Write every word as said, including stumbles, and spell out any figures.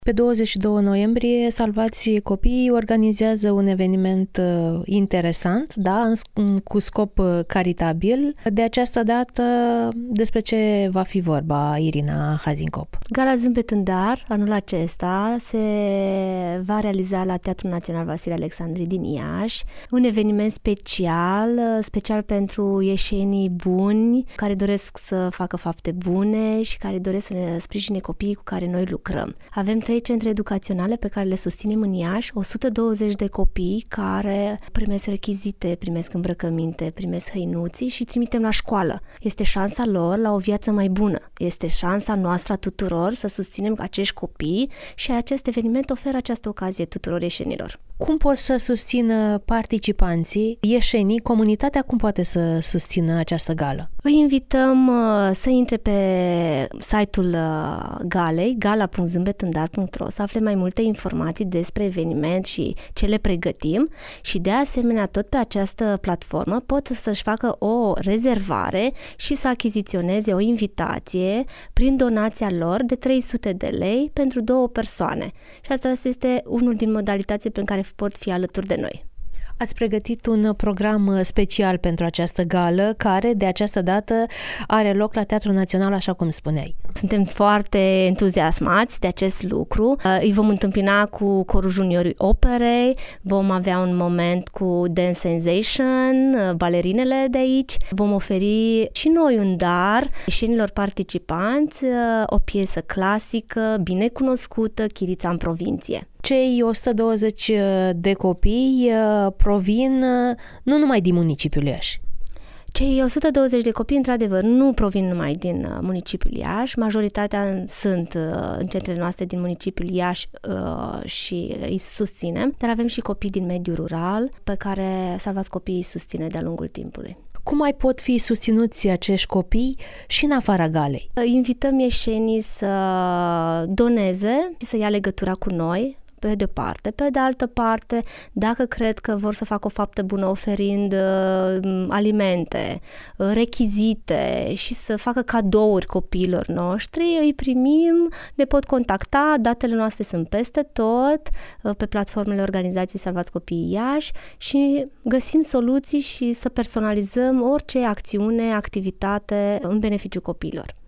Pe douăzeci și doi noiembrie, Salvați Copiii organizează un eveniment interesant, da, cu scop caritabil. De această dată, despre ce va fi vorba, Irina Hazincop? Gala Zâmbet în Dar, anul acesta, se va realiza la Teatrul Național Vasile Alexandri din Iași, un eveniment special, special pentru ieșenii buni, care doresc să facă fapte bune și care doresc să ne sprijine copiii cu care noi lucrăm. Avem trei centre educaționale pe care le susținem în Iași, o sută douăzeci de copii care primesc rechizite, primesc îmbrăcăminte, primesc hăinuții și trimitem la școală. Este șansa lor la o viață mai bună. Este șansa noastră a tuturor să susținem acești copii și acest eveniment oferă această ocazie tuturor ieșenilor. Cum pot să susțină participanții, ieșenii, comunitatea, cum poate să susțină această gală? Îi invităm uh, să intre pe site-ul uh, galei, gala punct zâmbetîndar punct ro, să afle mai multe informații despre eveniment și ce le pregătim și de asemenea tot pe această platformă pot să-și facă o rezervare și să achiziționeze o invitație prin donația lor de trei sute de lei pentru două persoane. Și asta este unul din modalitățile prin care pot fi alături de noi. Ați pregătit un program special pentru această gală, care de această dată are loc la Teatrul Național, așa cum spuneai. Suntem foarte entuziasmați de acest lucru. Îi vom întâmpina cu Corul Juniorii Operei, vom avea un moment cu Dance Sensation, balerinele de aici. Vom oferi și noi un dar ieșenilor participanți, o piesă clasică, bine cunoscută, Chirița în provincie. Cei o sută douăzeci de copii provin nu numai din municipiul Iași. Cei o sută douăzeci de copii, într-adevăr, nu provin numai din municipiul Iași, majoritatea sunt în centrele noastre din municipiul Iași și îi susținem, dar avem și copii din mediul rural pe care Salvați Copiii îi susține de-a lungul timpului. Cum mai pot fi susținuți acești copii și în afara galei? Invităm ieșenii să doneze și să ia legătura cu noi, pe de parte. Pe de altă parte, dacă cred că vor să facă o faptă bună oferind uh, alimente, uh, rechizite și să facă cadouri copiilor noștri, îi primim, ne pot contacta, datele noastre sunt peste tot, uh, pe platformele organizației Salvați Copiii Iași și găsim soluții și să personalizăm orice acțiune, activitate în beneficiul copiilor.